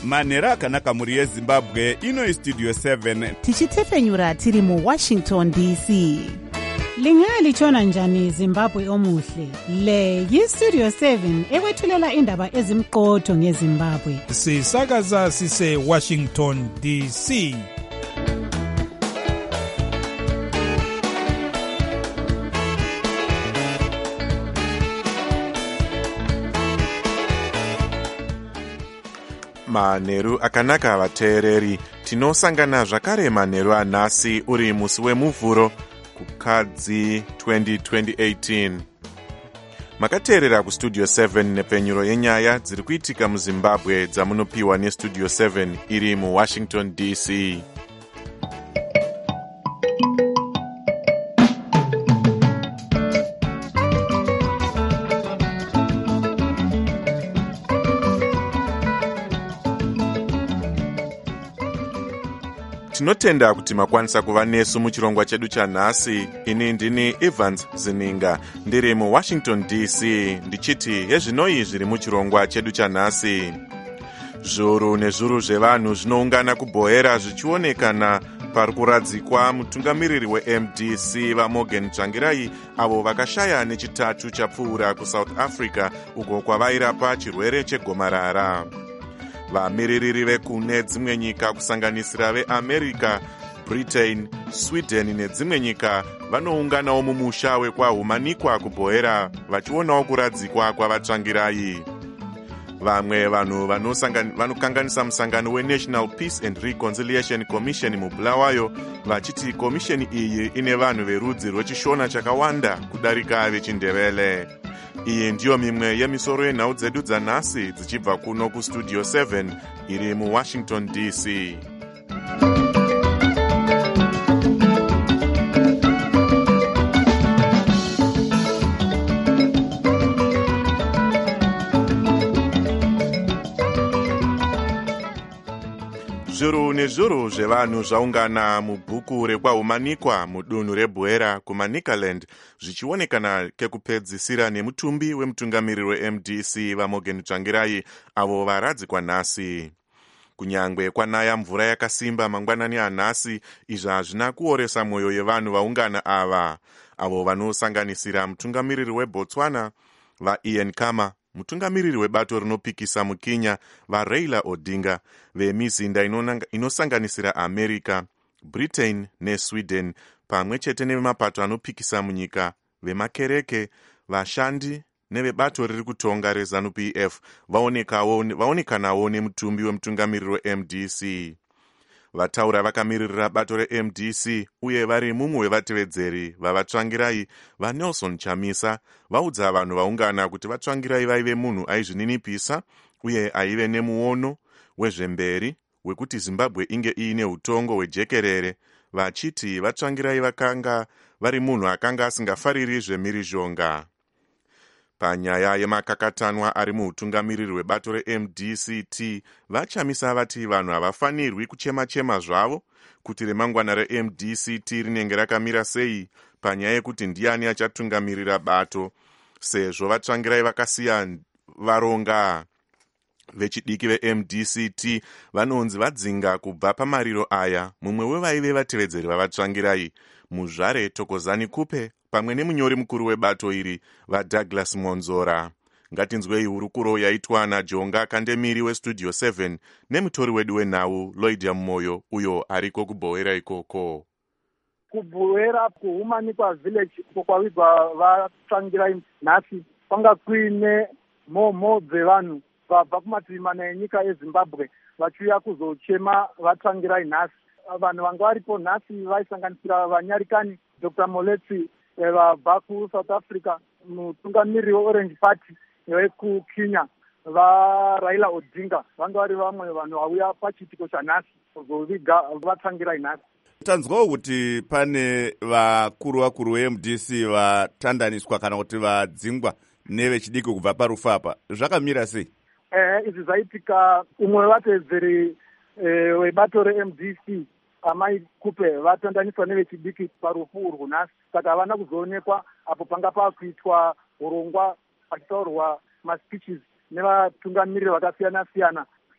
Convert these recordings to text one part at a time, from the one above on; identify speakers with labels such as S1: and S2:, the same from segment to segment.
S1: manheru akanaka mhuri yezimbabwe. Ino Studio 7
S2: tichitefenyura tiri muWashington DC. Lingalitshona njani Zimbabwe omuhle? Le yiStudio 7 ekwethulela indaba ezimqotho ngeZimbabwe.
S3: Sisakaza sise Washington DC.
S4: Manheru akanaka vateereri, tinosangana zvakare manheru anhasi uri musi wemuvhuro kukadzi 2018. Makateerera kuStudio 7 nepfenyuro yenyaya dziri kuitika muZimbabwe dzamunopiwa neStudio 7 iri muWashington DC. Tinotenda kuti makwanisa kuva nesu muchirongwa chedu chanhasi. Ini ndini Evans Zininga ndiri muWashington DC ndichiti yezvinoi zviri muchirongwa chedu chanhasi. Zviuru nezviuru zvevanhu zvinoungana kubhohera zvichionekana pari kuradzikwa mutungamiriri weMDC vaMorgan Tsvangirai avo vakashaya nechitatu chapfuura kuSouth Africa uko kwavairapa chirwere chegomarara. Vamiririri vekune dzimwe nyika kusanganisira veAmerica, Britain, Sweden nedzimwe nyika vanounganawo mumusha wekwahumanikwa kubhohera vachionawo kuradzikwa kwavatsvangirai. Vamwe vanhu vanokanganisa musangano weNational Peace and Reconciliation Commission muBulawayo vachiti komisheni iyi ine vanhu verudzi rwechishona chakawanda kudarika vechindevele. Iyi ndiyo mimwe yemisoro yenhau dzedu dzanhasi dzichibva kuno kuStudio 7 iri muWashington DC. Zviuru nezviuru zvevanhu zvaungana mubhuku rekwahumanikwa mudunhu rebwera kuManicaland zvichionekana kekupedzisira nemutumbi wemutungamiriri weMDC vaMorgan Tsvangirai avo varadzikwa nhasi. Kunyangwe kwanaya mvura yakasimba mangwanani anhasi, izvi hazvina kuoresa mwoyo yevanhu vaungana avo vanosanganisira mutungamiriri weBotswana vaIan Khama, mutungamiriri webato rinopikisa muKenya vaRaila Odinga, vemizinda inosanganisira America, Britain neSweden, pamwe chete nevemapato anopikisa munyika, vemakereke, vashandi nevebato riri kutonga reZANU-PF vaonekanawo nemutumbi wemutungamiriri weMDC. Vataura vakamiririra bato reMDC uye vari mumwe wevatevedzeri vavatsvangirai vaNelson Chamisa vaudza vanhu vaungana kuti vatsvangirai vaive munhu aizvininipisa uye aive nemuono wezvemberi wekuti Zimbabwe inge iine utongo hwejekerere, vachiti vatsvangirai vakanga vari munhu akanga asingafariri zvemhirizhonga. Panyaya yemakakatanwa ari muutungamiriri hwebato reMDCT, vaChamisa vati vanhu havafanirwi kuchema-chema zvavo kuti remangwana reMDCT rinenge rakamira sei panyaya yekuti ndiani achatungamirira bato, sezvo vatsvangirai vakasiya varonga. Vechidiki veMDCT vanonzi vadzinga kubva pamariro aya mumwe wevaive vatevedzeri vavatsvangirai, Muzvare Thokozani Kupe pamwe nemunyori mukuru webato iri vaDouglas Monzora. Ngatinzwei hurukuro yaitwa naJonga Kandemiri weStudio 7 nemutori wedu wenhau Lloyd Moyo uyo ariko kubhohera ikoko.
S5: Kubhohera kuHumanikwa village kwavigwa vatsvangirai nhasi kwanga kuine mhomho dzevanhu vabva kumativi mana enyika yeZimbabwe vachiuya kuzochema vatsvangirai nhasi. Vanhu vanga varipo nhasi vaisanganisira vanyarikani Dr. Moletsi vabva kuSouth Africa, mutungamiriri weOrange Party wekuKenya vaRaila Odinga vanga vari vamwe vanhu vauya pachiitiko chanhasi kuzoviga vatsvangirai nhasi.
S1: Tanzwawo kuti pane vakuru veMDC vatandaniswa kana kuti vadzingwa nevechidiki kubva parufu apa, zvakamira sei?
S5: Izvi zvaitika umwe wevatevedzeri webato reMDC Amai Kupe vatandaniswa nevechidiki parufu urwu nhasi, saka havana kuzoonekwa apo panga pakuitwa urongwa pachitaurwa maspeeches nevatungamiriri vakasiyana-siyana.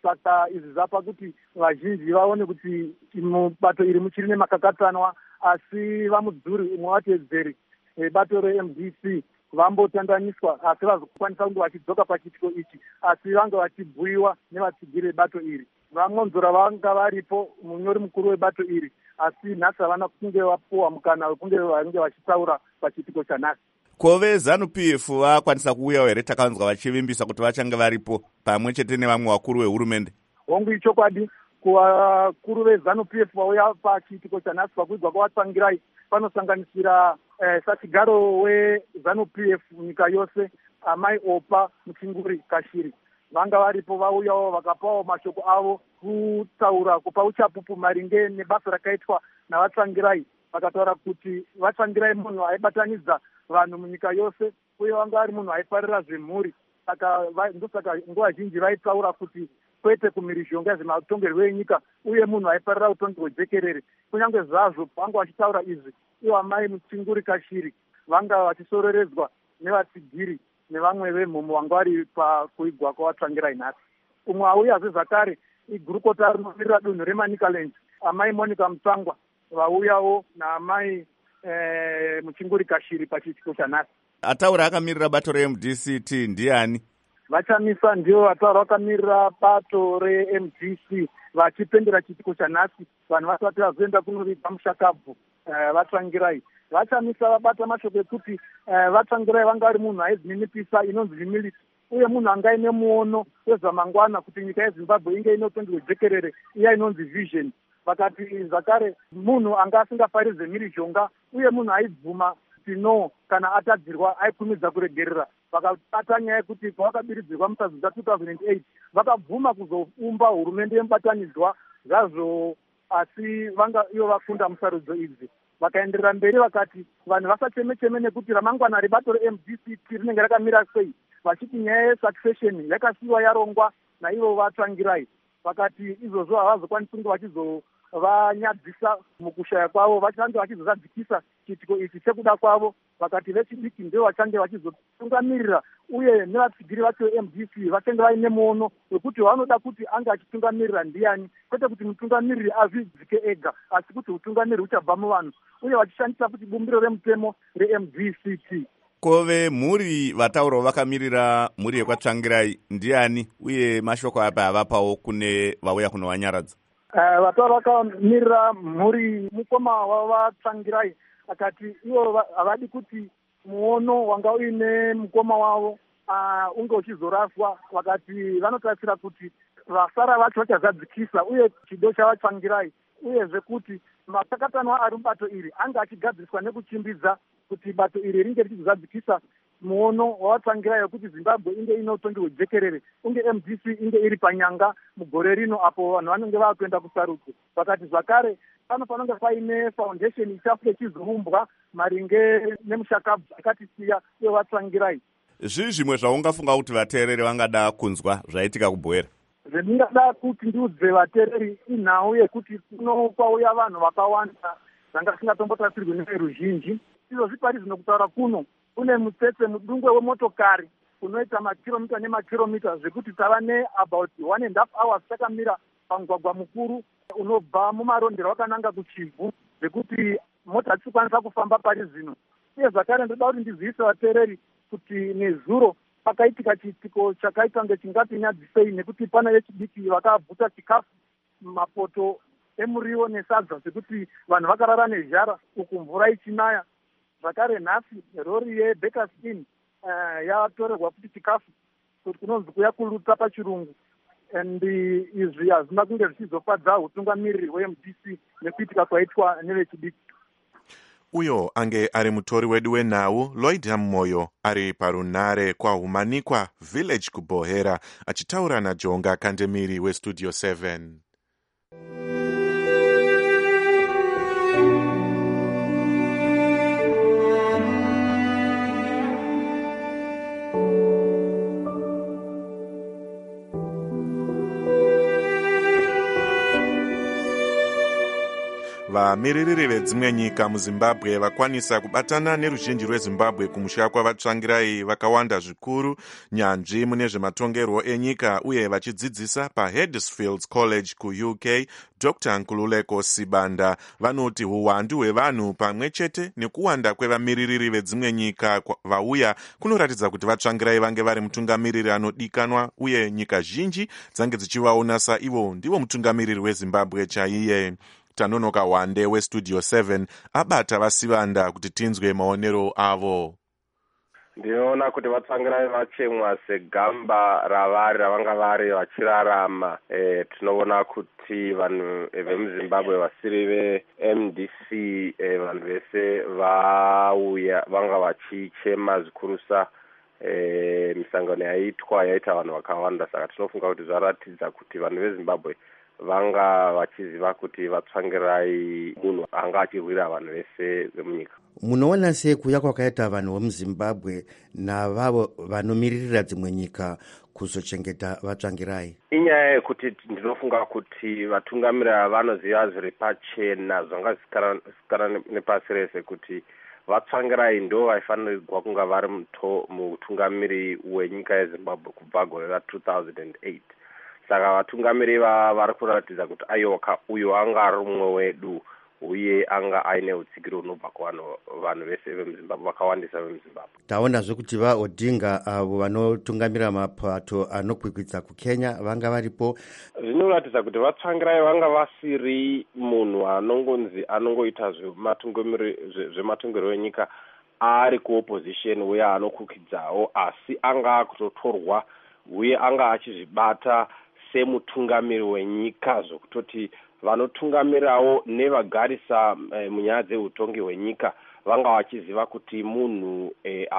S5: saka izvi zvapa kuti vazhinji vaone kuti mubato iri muchiri nemakakatanwa, asi vamudzuri umwe vatedzeri bato reMDC vambotandaniswa, asi vazokwanisa kunge vachidzoka pachiitiko ichi, asi vange vachibhuyiwa nevatsigiri vebato iri. Vamonzora vanga varipo, munyori mukuru webato iri, asi nhasi havana kunge vapuwa mukana wekunge vange vachitaura pachiitiko chanhasi.
S1: Ko veZANU-PF vakwanisa kuuyawo here? Takanzwa vachivimbisa kuti vachange varipo pamwe chete nevamwe vakuru vehurumende.
S5: Hongu ichokwadi, kuvakuru veZANU-PF vauya pachiitiko chanhasi pakuidzwa kwavatsangirai panosanganisira sachigaro weZANU-PF nyika yose, Amai Opa Muchinguri Kashiri. Vanga varipo, vauyawo vakapawo mashoko avo kutaura kupa uchapupu maringe nebasa rakaitwa navatsangirai. Vakataura kuti vatsangirai munhu aibatanidza vanhu munyika yose, uye vanga ari munhu aifarira zvemhuri. Saka ndosaka nguva zhinji vaitaura kuti kwete kumhirizhonga zvematongerwo enyika, uye munhu aifarira utongi hwejekerere. Kunyange zvazvo vanga vachitaura izvi, ivo Amai Muchinguri Kashiri vanga vachisororedzwa nevatsigiri nevamwe vemhumo vanga vari pakuigwa kwavatsvangirai nhasi. Umwe auyazve zvakare igurukota rinomirira dunhu reManicaland, Amai Monica Mutsangwa, vauyawo naamai Muchinguri Kashiri pachiitiko chanhasi.
S1: Ataura akamirira bato reMDC ndiani?
S5: Vachamisa ndio vataura vakamirira bato reMDC vachipendera chiitiko chanhasi. Vanhu vasati vazoenda kunoviga mushakabvu vatsvangirai. Vachamisa vabata mashoko ekuti vatsvangirai vanga vari munhu aizininipisa inonzi humility, uye munhu anga aine muono wezvamangwana kuti nyika yeZimbabwe inge ine utongi hwejekerere, iya inonzi vision. Vakati zvakare munhu anga asingafarizve mhirizhonga, uye munhu aibvuma kuti no kana atadzirwa aikumidza kuregerera. Vakabata nyaya yekuti pavakabiridzirwa mutadzi 2008 vakabvuma kuzoumba hurumende yemubatanidzwa zvazvo, asi vanga ivo vakunda musarudzo idzi. Vakaenderera mberi vakati vanhu vasacheme-cheme nekuti ramangwana rebato reMDC rinenge rakamira sei, vachiti nyaya yesuccession yakasiyiwa yarongwa naivo vatsvangirai. Vakati izvozvo havazokwanisi kunge vachizovanyadzisa mukushaya kwavo, vachange vachizozadzikisa chiitiko ichi chekuda kwavo. Vakati vechidiki ndio vachange vachizotungamirira, uye nevatsigiri vacho MDC vachange vaine muono wekuti vanoda kuti anga achitungamirira ndiani, kwete kuti mutungamiriri azvidzike ega, asi kuti utungamiriri uchabva muvanhu, uye vachishandisa kuti bumbiro remutemo reMDCT.
S1: Kove mhuri vataurawo vakamirira mhuri yekwatsvangirai ndiani, uye mashoko apa avapawo kune vauya kunowanyaradza?
S5: Vataura vakamirira mhuri mukoma wavatsvangirai, akati ivo havadi kuti muono wanga uine mukoma wavo unge uchizoraswa. Vakati vanotarisira kuti vasara vacho vachazadzikisa, uye chido chavatsvangirai, uyezve kuti makakatanwa ari mubato iri anga achigadziriswa nekuchimbidza kuti bato iri ringe richizadzikisa muono wavatsvangirai wekuti Zimbabwe inge ine utongi hwejekerere, unge MDC inge iri panyanga mugore rino apo vanhu vanenge vakuenda kusarudzo. Vakati zvakare panenge paine foundation ichafuke chizoumbwa maringe nemushakabvu akatisiya uye vatsvangirai.
S1: Zvii zvimwe zvaungafunga kuti vateereri vangada kunzwa zvaitika kuBhoera?
S5: Zvendingada kuti ndiudze vateereri inhau yekuti kunopauya vanhu vakawanda zvanga zvisingatombotarisirwi neveruzhinji. Izvo zvipari zvino kutaura kuno kune mutsetse mudungwe wemotokari unoita makiromita nemakiromita, zvekuti tava neabout 1.5 hours takamira pamugwagwa mukuru unobva mumarondero wakananga kuchivhu, zvekuti mota dzisikwanisa kufamba pari zvino. Uye zvakare ndoda kuti ndizivise vateereri kuti nezuro pakaitika chiitiko chakaita kunge chingatinyadzisei, nekuti pana vechidiki vakabvuta chikafu mapoto emuriwo nesadza, zvekuti vanhu vakarara nezhara uku mvura ichinaya. Zvakare nhasi rori yeBeckerskin yatorerwa kuti chikafu kuti kunonzi kuyakulutsa pachirungu, and izvi hazvina kunge zvichizofadza utungamiriri weMDC nekuitika kwaitwa nevechidiki.
S4: Uyo ange ari mutori wedu wenhau Lloyd Moyo ari parunare kwaHumanikwa Village kuBhoera achitaura naJonga Kandemiri weStudio 7. vamiririri vedzimwe nyika muzimbabwe vakwanisa kubatana neruzhinji rwezimbabwe kumusha kwavatsvangirai vakawanda zvikuru nyanzvi mune zvematongerwo enyika uye vachidzidzisa paHuddersfield College kuUK. Dr. Nkululeko Sibanda vanoti uwandu hwevanhu pamwe chete nekuwanda kwevamiririri vedzimwe nyika vauya kunoratidza kuti vatsvangirai vange vari mutungamiriri anodikanwa uye nyika zhinji dzange dzichivaona saivo ndivo mutungamiriri wezimbabwe chaiye. Tanonoka Wande weStudio 7 abata vaSibanda kuti tinzwe maonero avo.
S6: Ndinoona kuti vatsvangirai vachemwa segamba ravari ravanga vari vachirarama. Tinoona kuti vanhu vemuzimbabwe vasiri veMDC vanhu vese vauya vanga vachichema zvikurusa misangano yaita vanhu vakawanda. Saka tinofunga kuti zvaratidza kuti vanhu vezimbabwe vanga vachiziva kuti vatsvangirai munhu anga achirwira vanhu vese vemunyika.
S7: Munoona sei kuuya kwakaita vanhu vemuzimbabwe navavo vanomiririra dzimwe nyika kuzochengeta vatsvangirai?
S6: Inyaya yekuti ndinofunga kuti vatungamirira vanoziva zviri pachena zvanga zvisikana nepasi rese kuti vatsvangirai ndo vaifanirwa kunga vari mutungamiri wenyika yezimbabwe kubva gore ra2008. Saka vatungamiri vari kuratidza kuti ayoka uyo anga ari mumwe wedu uye anga aine utsigiro unobva kuvanhu vese vemuzimbabwe vakawandisa vemuzimbabwe.
S7: Taonazve kuti vaOdinga avo vanotungamira mapato anokwikwidza kuKenya vanga varipo.
S6: Zvinoratidza kuti vatsvangirai vanga vasiri munhu anongoita zvematongero enyika ari kuopposition uye anokwikidzawo, asi anga akutotorwa uye anga achizvibata semutungamiri wenyika zvokutoti vanotungamirawo nevagarisa munyaya dzeutongi hwenyika vanga vachiziva kuti munhu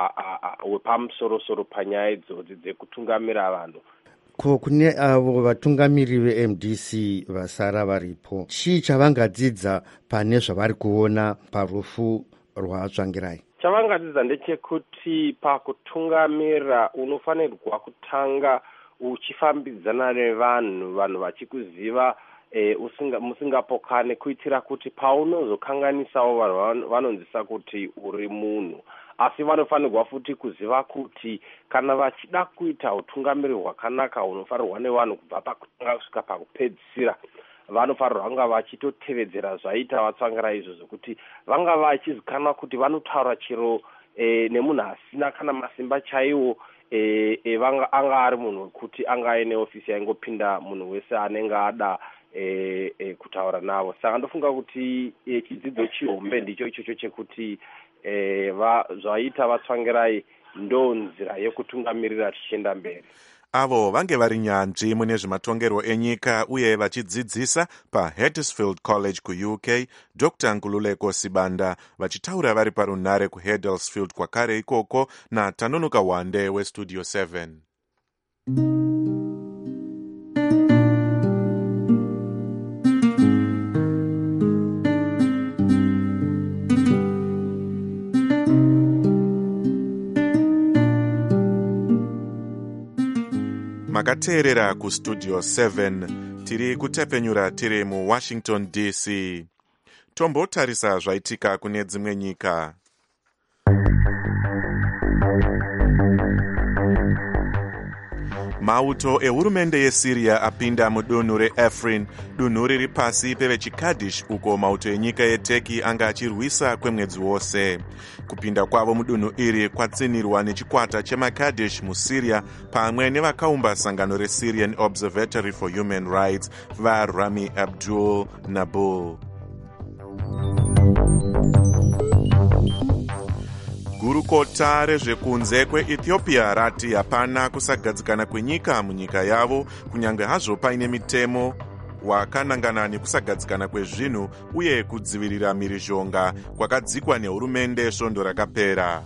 S6: wepamusoro-soro panyaya idzodzi dzekutungamira vanhu.
S7: Kune avo vatungamiri veMDC vasara varipo, chii chavangadzidza pane zvavari kuona parufu rwatsvangirai?
S6: Chavangadzidza ndechekuti pakutungamira unofanirwa kutanga uchifambidzana nevanhu vachikuziva musingapokane, kuitira kuti paunozokanganisawo vanhu vanonzisa kuti uri munhu. Asi vanofanirwa futi kuziva kuti kana vachida kuita utungamiri hwakanaka unofanirwa nevanhu kubva pakutanga kusvika pakupedzisira, vanofanirwa vanga vachitotevedzera zvaita vatsvangirai izvozvo, kuti vanga vachizikanwa kuti vanotaura chero nemunhu asina kana masimba chaiwo. Anga ari munhu wekuti anga aine ofisi yaingopinda munhu wese anenge ada kutaura navo. Saka ndofunga kuti chidzidzo chihombe ndicho ichocho chekuti zvaita vatsvangirai ndo nzira yekutungamirira tichienda mberi.
S4: Avo vange vari nyanzvi mune zvematongerwo enyika uye vachidzidzisa paHuddersfield College kuUK. Dr. Nkululeko Sibanda vachitaura vari parunhare kuHuddersfield kwakare ikoko naTanonoka Wande weStudio 7. Makateerera kuStudio 7 tiri kutepenyura tiri muWashington DC. Tombotarisa zvaitika kune dzimwe nyika. Mauto ehurumende yeSyria apinda mudunhu reAfrin, dunhu riri pasi pevechikadhish, uko mauto enyika yeTurkey anga achirwisa kwemwedzi wose. Kupinda kwavo mudunhu iri kwatsinirwa nechikwata chemakadhish muSyria pamwe nevakaumba sangano reSyrian Observatory for Human Rights vaRami Abdul Nabul. Gurukota rezvekunze kweEthiopia rati hapana kusagadzikana kwenyika munyika yavo kunyange hazvo paine mitemo wakanangana nekusagadzikana kwezvinhu uye kudzivirira mhirizhonga kwakadzikwa nehurumende svondo rakapera.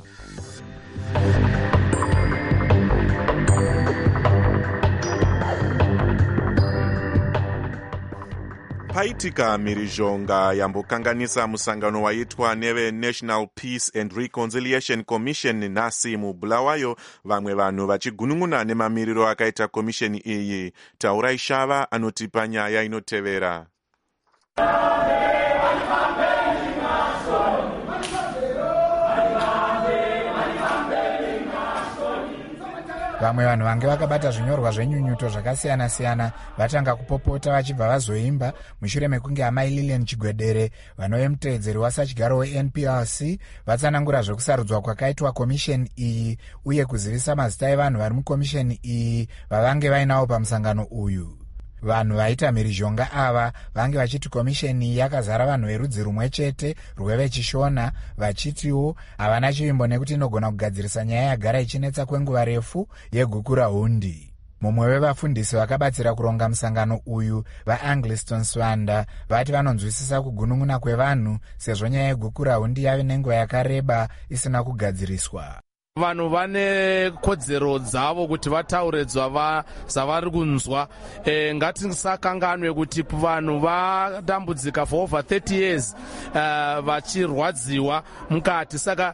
S4: Paitika mhirizhonga yambokanganisa musangano waitwa neveNational Peace and Reconciliation Commission nhasi muBulawayo, vamwe vanhu vachigunun'una nemamiriro akaita komisheni iyi. Taurai Shava anotipa nyaya inotevera.
S8: Vamwe vanhu vange vakabata zvinyorwa zvenyunyuto zvakasiyana-siyana vatanga kupopota vachibva vazoimba mushure mekunge amai Lilian Chigwedere vanove muteedzeri wasachigaro weNPRC vatsanangura zvekusarudzwa kwakaitwa komisheni iyi uye kuzivisa mazita evanhu vari mukomisheni iyi vavange vainawo pamusangano uyu. Vanhu vaita mhirizhonga ava vange vachiti komisheni iyi yakazara vanhu verudzi rumwe chete rwevechishona, vachitiwo havana chivimbo nekuti inogona kugadzirisa nyaya yagara ichinetsa kwenguva refu yegukurahundi. Mumwe wevafundisi vakabatsira kuronga musangano uyu, vaAngliston Swanda, vati vanonzwisisa kugunun'una kwevanhu sezvo nyaya yegukurahundi yave nenguva yakareba isina kugadziriswa.
S9: Vanhu vane kodzero dzavo kuti vatauredzwa zvavari kunzwa. Ngatisakanganwe kuti vanhu vadambudzika for over 30 years vachirwadziwa mukati. Saka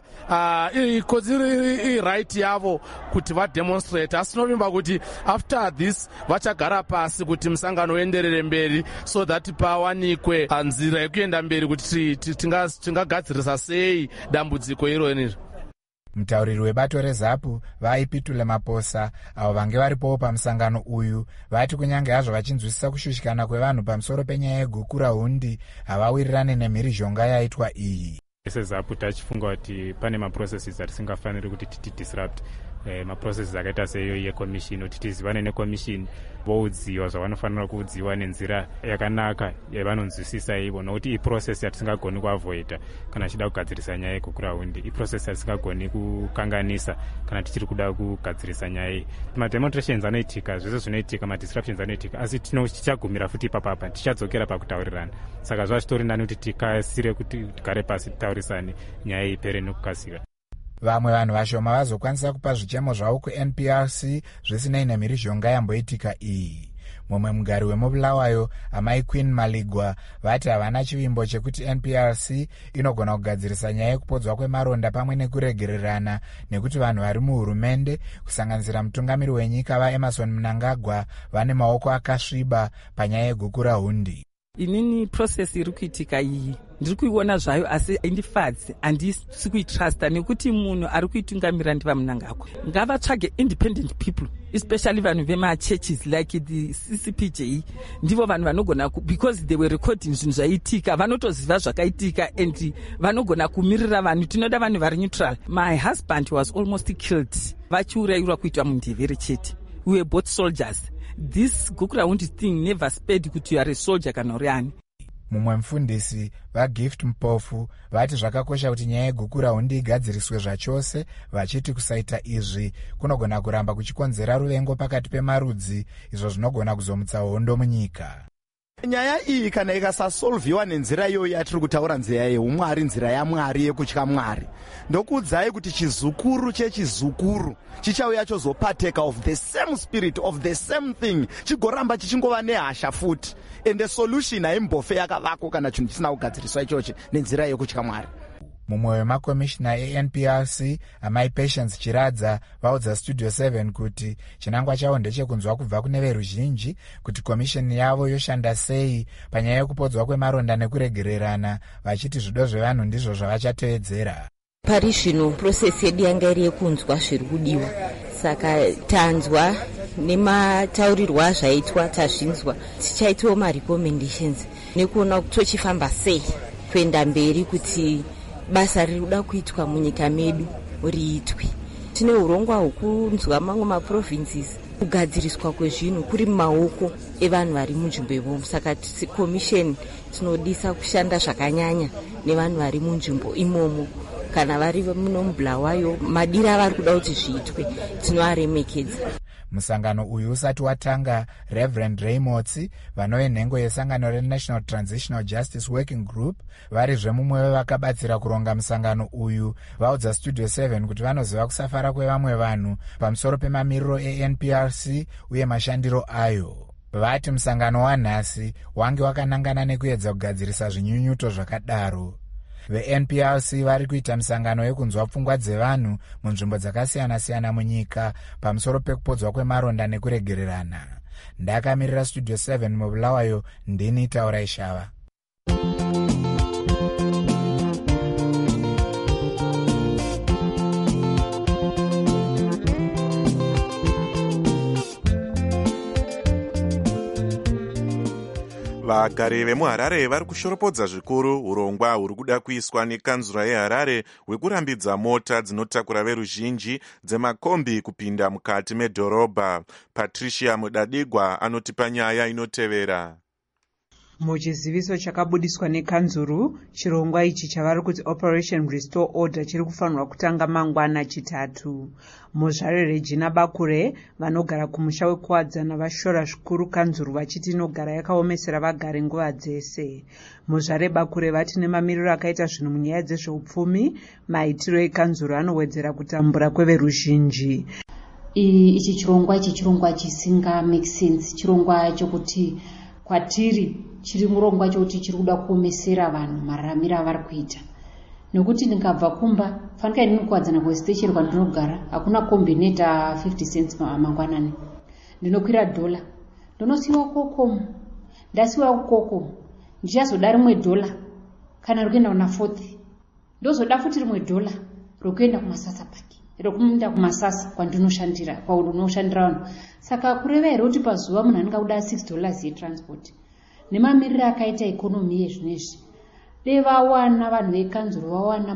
S9: right yavo kuti vademonstrate. Asi tinovimba kuti after this vachagara pasi kuti musangano uenderere mberi so that pawanikwe nzira yekuenda mberi kuti tingagadzirisa sei dambudziko ironi.
S8: Mutauriri webato reZAPU vaipitule Maposa avo vange varipowo pamusangano uyu vati kunyange hazvo vachinzwisisa kushushikana kwevanhu pamusoro penyaya yegukurahundi havawirirane nemhirizhonga yaitwa iyi.
S10: SeZAPU tachifunga kuti pane maprocesses atisingafaniri kuti titidisrupt. Maprocesses akaita seyo yekomishini kuti tizivane nekomishini voudziwa zvavanofanira kuudziwa nenzira yakanaka yavanonzwisisa ivo, nokuti iprocess yatisingagoni kuavoida kana tichida kugadzirisa nyaya yegukurahundi, iprocess yatisingagoni kukanganisa kana tichiri kuda kugadzirisa nyaya iyi. Mademonstrations anoitika, zvese zvinoitika, madisruptions anoitika, asi tichagumira futi ipapapa, tichadzokera pakutaurirana. Saka zvazvitori nani kuti tikasire kuti tigare pasi titaurisane nyaya iyi ipere nekukasira.
S8: Vamwe vanhu vashoma vazokwanisa kupa zvichemo zvavo kuNPRC zvisinei nemhirizhonga yamboitika iyi. Mumwe mugari wemubulawayo, amai Queen Maligwa, vati havana chivimbo chekuti NPRC inogona kugadzirisa nyaya yekupodzwa kwemaronda pamwe nekuregererana nekuti vanhu vari muhurumende kusanganisira mutungamiri wenyika vaEmmerson Mnangagwa vane maoko akasviba panyaya yegukurahundi.
S11: Inini process iri kuitika iyi ndiri kuiona zvayo asi indifadzi, handisi kuitrusta nekuti munhu ari kuitungamira ndiva Mnangagwa. Ngavatsvage independent people, especially vanhu vemachurches like the CCPJ, ndivo vanhu vanogona because they were recording zvinhu zvaitika, vanotoziva zvakaitika and vanogona kumirira vanhu. Tinoda vanhu vari neutral. My husband was almost killed vachiurayirwa kuitwa mundevere chete. We were both soldiers. This gukurahundi thing never spared kuti you are a soldier kana uri ani.
S8: Mumwe mufundisi vaGift Mpofu vati zvakakosha kuti nyaya yegukurahundi igadziriswe zvachose, vachiti kusaita izvi kunogona kuramba kuchikonzera ruvengo pakati pemarudzi, izvo zvinogona kuzomutsa hondo munyika.
S12: Nyaya iyi kana ikasasolviwa nenzira iyo yatiri kutaura, nzira yeumwari, nzira yaMwari yekutya Mwari, ndokuudzai kuti chizukuru chechizukuru chichauya chozopateka of the same spirit of the same thing, chigoramba chichingova nehasha futi, and the solution haimbofe yakavako kana chinhu chisina kugadziriswa ichochi nenzira yekutya Mwari.
S8: Mumwe wemakomishina eNPRC, amai Patience Chiradza, vaudza Studio 7 kuti chinangwa chavo ndechekunzwa kubva kune veruzhinji kuti komishini yavo yoshanda sei panyaya yekupodzwa kwemaronda nekuregererana, vachiti zvido zvevanhu ndizvo zvavachateedzera.
S13: Pari zvino process yedu yanga iri yekunzwa zviri kudiwa, saka tanzwa nemataurirwa azvaitwa, tazvinzwa, tichaitiwo marecommendations nekuona kuti tochifamba sei kuenda mberi kuti basa riri kuda kuitwa munyika medu riitwe. Tine urongwa hwokunzwa mamwe maprovinces, kugadziriswa kwezvinhu kuri mumaoko evanhu vari munzvimbo ivomo. Saka commission tinodisa kushanda zvakanyanya nevanhu vari munzvimbo imomo. Kana vari muno mubulawayo, madiro avari kuda kuti zviitwe tinoaremekedza.
S8: Musangano uyu usati watanga, Reverend Raymotsi, vanove nhengo yesangano reNational Transitional Justice Working Group, vari zvemumwe vevakabatsira kuronga musangano uyu, vaudza Studio 7 kuti vanoziva kusafara kwevamwe vanhu pamusoro pemamiriro eNPRC uye mashandiro ayo. Vati musangano wanhasi wange wakanangana nekuedza kugadzirisa zvinyunyuto zvakadaro. VeNPRC vari kuita misangano yekunzwa pfungwa dzevanhu munzvimbo dzakasiyana-siyana munyika pamusoro pekupodzwa kwemaronda nekuregererana. Ndakamirira Studio 7 mubulawayo, ndini Taura Ishava.
S4: Vagari vemuHarare vari kushoropodza zvikuru urongwa huri kuda kuiswa nekanzura yeHarare hwekurambidza mota dzinotakura veruzhinji dzemakombi kupinda mukati medhorobha. Patricia Mudadigwa anotipa nyaya inotevera.
S14: Muchiziviso chakabudiswa nekanzuru, chirongwa ichi chavari kuti Operation Restore Order chiri kufanirwa kutanga mangwana chitatu. Muzvare Regina Bakure vanogara kumusha wekuwadzana vashora zvikuru kanzuru vachiti inogara yakaomesera vagari nguva dzese. Muzvare Bakure vati nemamiriro akaita zvinhu munyaya dzezveupfumi, maitiro ekanzuru anowedzera kutambura kweveruzhinji.
S15: Ichi chirongwa chisinga make sense, chirongwa chokuti kwatiri chiri murongwa chokuti chiri kuda kuomesera vanhu mararamiro avari kuita. Nokuti ndikabva kumba fanika ini kuwadzana kwesitesheri kwandinogara hakuna kombi inoita 50 cents mangwanani. Ndinokwira $1 ndinosiyiwa kokomo, ndasiyiwa kukoko ndichazoda rimwe $1 kana rikuenda kuna 4th, ndozoda futi rimwe $1 rokuenda kumasasa paki, rokuenda kumasasa kwandinoshandira, kwaunoshandira vanhu. Saka kureva here kuti pazuva munhu anenge kuda $6 yetransport. Nemamiriro akaita ikonomi yezvinezvi, dei vawana vanhu vekanzuru vawana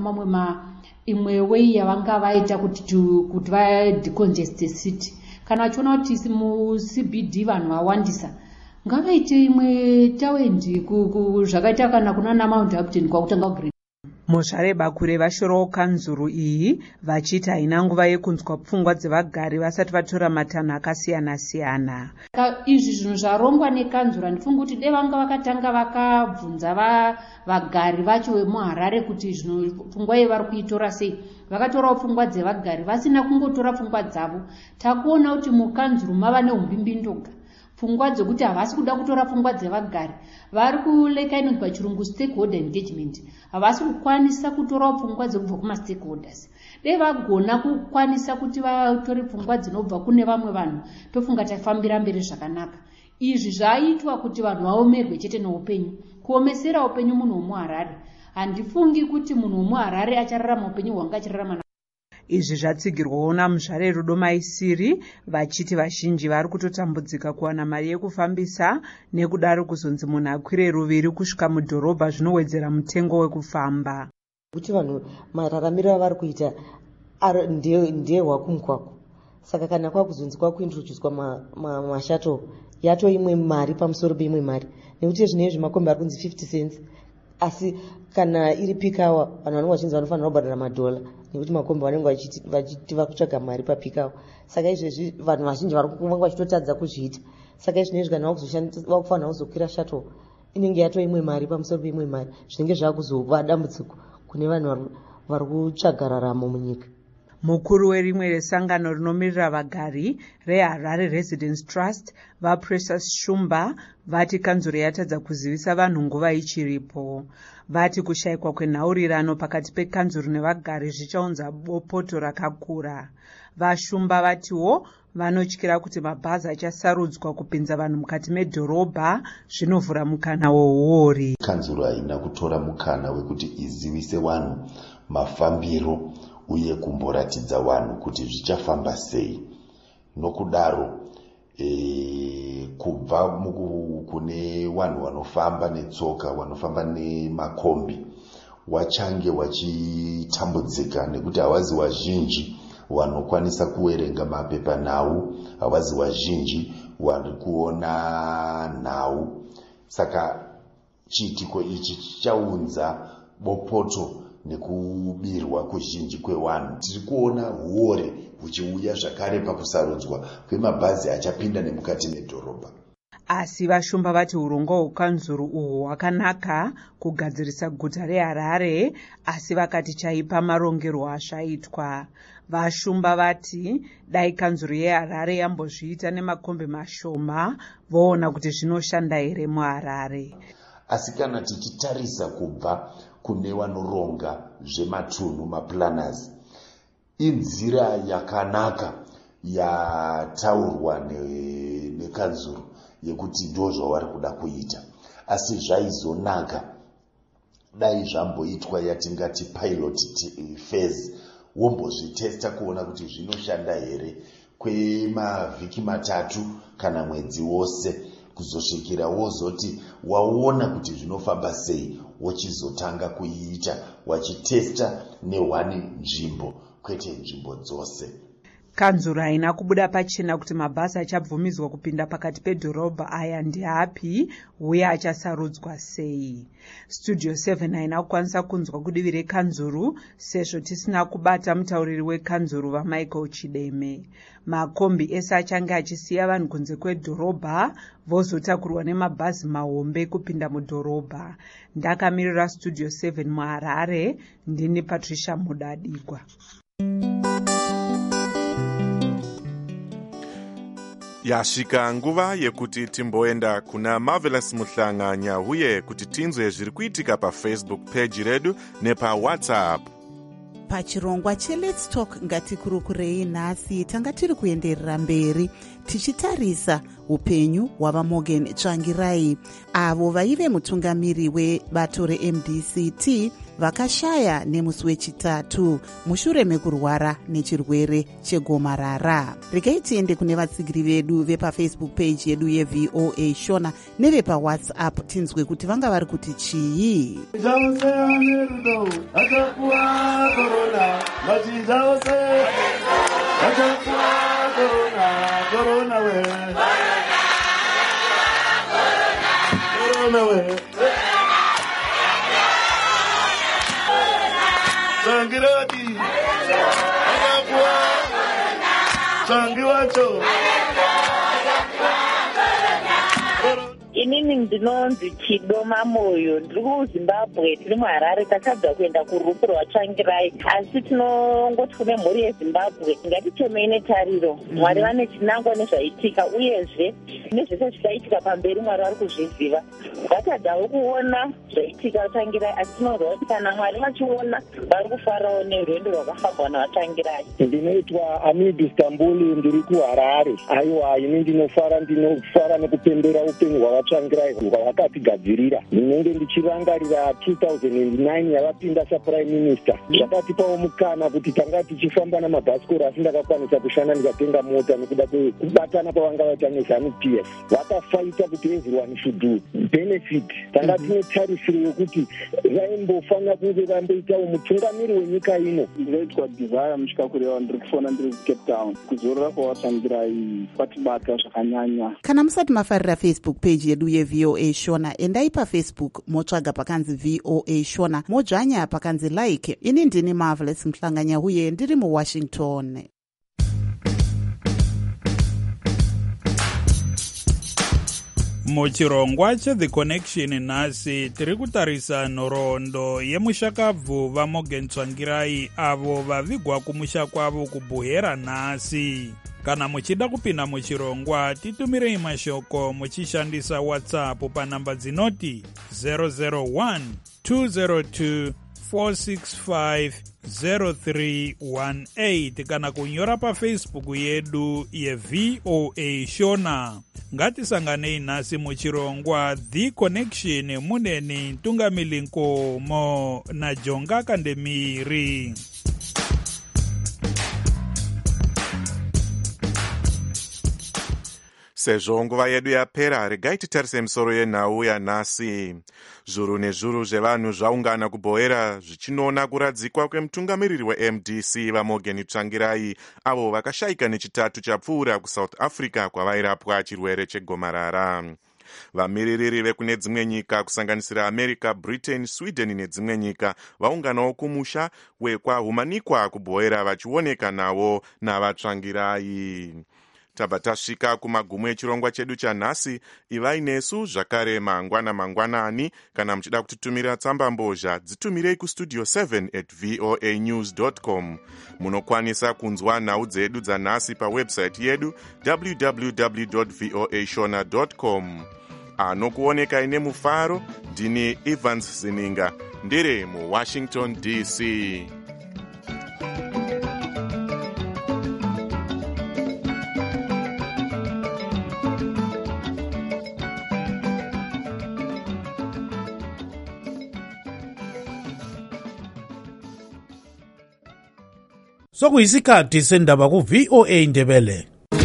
S15: imwe way yavanga vaita kuti vadecongeste city. Kana vachiona kuti mu-CBD vanhu vawandisa, ngavaite imwe tawendi zvakaita kana kunana Mount Upton kwakutanga kugrid.
S14: Muzvare Bakure vashorawo kanzuru iyi vachiti haina nguva yekunzwa pfungwa dzevagari vasati vatora matanho akasiyana-siyana.
S15: Izvi zvinhu zvarongwa nekanzuru handifungi kuti dei vanga vakatanga vakabvunza vagari vacho vemuHarare kuti zvinhu pfungwa iyi vari kuitora sei. Vakatorawo pfungwa dzevagari vasina kungotora pfungwa dzavo. Takuona kuti mukanzuru mava neumbimbindoga. Pfungwa dzokuti havasi kuda kutora pfungwa dzevagari. Vari kuleka inonzi pachirungu stakeholder engagement. Havasi kukwanisa kutorawo pfungwa dzekubva kuma-stakeholders. Dei vagona kukwanisa kuti vatore pfungwa dzinobva kune vamwe vanhu, tofunga tafambira mberi zvakanaka. Izvi zvaitwa kuti vanhu vaomerwe chete neupenyu. Kuomesera upenyu munhu womuHarare. Handifungi kuti munhu womuHarare achararama upenyu hwanga achirarama.
S14: Izvi zvatsigirwawo namuzvare Rudo Maisiri vachiti vazhinji vari kutotambudzika kuwana mari yekufambisa nekudaro kuzonzi munhu akwire ruviri kusvika mudhorobha zvinowedzera mutengo wekufamba.
S16: Kuti vanhu mararamiro avari kuita ndiye hwakumkwako. Saka kana kwakuzonzi kwakuintroducwa mashato yato imwe mari pamusoro peimwe mari. Nekuti zvinezvi makombi ari kunzi 50 cents. Asi kana iri peak hour vanhu vanenge vachinzi vanofanira kubhadhara $1 nekuti makombi vanenge vachiti vakutsvaga mari papeak hour. Saka izvezvi vanhu vazhinji vanga vachitotadza kuzviita. Saka izvinezvi kana vakufanira kuzokwira shuttle inenge yato imwe mari pamusoro peimwe mari, zvinenge zvakuzova dambudziko kune vanhu vari kutsvaga raramo munyika.
S14: Mukuru werimwe resangano rinomirira vagari reHarare Residence Trust vaPrecious Shumba vati kanzuro yatadza kuzivisa vanhu nguva ichiripo. Vati kushayikwa kwenhaurirano pakati pekanzuro nevagari zvichaunza bopoto rakakura. VaShumba vatiwo vanotyira kuti mabhazi achasarudzwa kupinza vanhu mukati medhorobha zvinovhura mukana weuori.
S17: Kanzuro haina kutora mukana wekuti izivise vanhu mafambiro uye kumboratidza vanhu kuti zvichafamba sei. Nokudaro kubva kune vanhu vanofamba netsoka, vanofamba nemakombi, wachange wachitambudzika nekuti havazi wazhinji vanokwanisa kuwerenga mapepanhau, havazi wazhinji vari kuona nhau. Saka chiitiko ichi chichaunza bopoto nekubirwa kuzhinji kwevanhu. Tiri kuona uore huchiuya zvakare pakusarudzwa kwemabhazi achapinda nemukati medhorobha.
S14: Asi VaShumba vati urongwa hwekanzuro uhwo hwakanaka kugadzirisa guta reHarare, asi vakati chaipa marongerwo azvaitwa. VaShumba vati dai kanzuro yeHarare yambozviita nemakombi mashoma voona kuti zvinoshanda here muHarare.
S17: Asi kana tichitarisa kubva kune vanoronga zvematunhu maplanners, inzira yakanaka yataurwa nekanzuro yekuti ndo zvavari kuda kuita. Asi zvaizonaka dai zvamboitwa yatingati pilot phase, wombozvitesta kuona kuti zvinoshanda here kwemavhiki 3 kana mwedzi wose, kuzosvikira wozoti waona kuti zvinofamba sei wochizotanga kuiita wachitesta nehwani nzvimbo kwete nzvimbo dzose.
S14: kanzuro haina kubuda pachena kuti mabhazi achabvumidzwa kupinda pakati pedhorobha aya ndeapi uye achasarudzwa sei. Studio 7 haina kukwanisa kunzwa kudivi rekanzuru sezvo tisina kubata mutauriri wekanzuru vaMichael Chideme. Makombi ese achange achisiya vanhu kunze kwedhorobha vozotakurwa nemabhazi mahombe kupinda mudhorobha. Ndakamirira Studio 7 muHarare, ndini Patricia Mudadigwa.
S4: Yasvika nguva yekuti timboenda kuna Marvelous Muhlanganya uye kuti tinzwe zviri kuitika paFacebook page redu nepaWhatsApp.
S18: Pachirongwa cheLet's Talk ngatikurukurei nhasi tanga tiri kuenderera mberi tichitarisa upenyu hwavaMorgan Tsvangirai, avo vaive mutungamiri webato reMDCT vakashaya nemusi wechitatu mushure mekurwara nechirwere chegomarara. Regai tiende kune vatsigiri vedu vepafacebook page yedu yeVOA Shona nevepawhatsapp tinzwe kuti vanga vari kuti chii.
S19: Inini ndinonzi Chidoma Moyo, ndiri kuZimbabwe, tiri muHarare, takabva kuenda kurufu rwaTsvangirai, asi tinongoti kune mhuri yeZimbabwe ngatitemei netariro. Mwari vane chinangwa nezvaitika uyezve nezvese zvicaitika pamberi Mwari vari kuzviziva. Ngatadawo kuona zvaitika Tsvangirai, asi tinozwa kuti kana Mwari vachiona vari kufarawo nerwendo rwakafambwa navaTsvangirai.
S20: Ndinoitwa Amid Istanbul, ndiri kuHarare. Aiwa, ini ndinofara nekupembera upenyu hwavaTsvangirai hwavakatigadzirira. Ndinenge ndichirangarira 2009 yavapinda saPrime Minister. Zvakatipawo mukana kuti tanga tichifamba namabhasikoro asi ndakakwanisa kushanda ndikatenga mota nekuda kwekubatana kwavanga vaita neZANU-PF. Vakafaita kuti everyone should do benefit. Tanga tine tarisiro yokuti vaimbofanira kunge vamboitawo mutungamiri wenyika ino.
S21: Ndinoitwa Desire Muchikakurewa, ndiri kufona ndiri kuCape Town. Kuzorora kwavaTsvangirai kwatibata zvakanyanya.
S18: Kana musati mafarira Facebook page yedu yeVOA Shona, endai paFacebook motsvaga pakanzi VOA Shona, modzvanya pakanzi like. Ini ndini Marvelous Muhlanganya uye ndiri muWashington.
S3: Muchirongwa cheThe Connection nhasi tiri kutarisa nhoroondo yemushakabvu vaMorgan Tsvangirai avo vavigwa kumusha kwavo kuBuhera nhasi. Kana muchida kupinda muchirongwa, titumirei mashoko muchishandisa WhatsApp panhamba dzinoti 001 202 465 0318 kana kunyora paFacebook yedu yeVOA Shona. Ngatisanganei nhasi muchirongwa The Connection muneni Ntungamili Nkomo naJonga Kandemiri.
S4: Sezvo nguva yedu yapera, regai titarise misoro yenhau yanhasi. Zviuru nezviuru zvevanhu zvaungana kuBhoera zvichinoona kuradzikwa kwemutungamiriri weMDC vaMorgan Tsvangirai, avo vakashayika nechitatu chapfuura kuSouth Africa kwavairapwa chirwere chegomarara. Vamiririri vekune dzimwe nyika kusanganisira America, Britain, Sweden nedzimwe nyika vaunganawo kumusha wekwahumanikwa kuBhoera vachioneka navo navaTsvangirai. Tabva tasvika kumagumo echirongwa chedu chanhasi. Ivai nesu zvakare mangwanani. Kana muchida kutitumira tsamba mbozha, dzitumirei kustudio 7@voanews.com. Munokwanisa kunzwa nhau dzedu dzanhasi pawebsite yedu www.voashona.com. Anokuoneka ine mufaro, ndini Evans Zininga, ndiri muWashington DC.
S22: Sokuyisikhathi sendaba kuVOA Ndebele.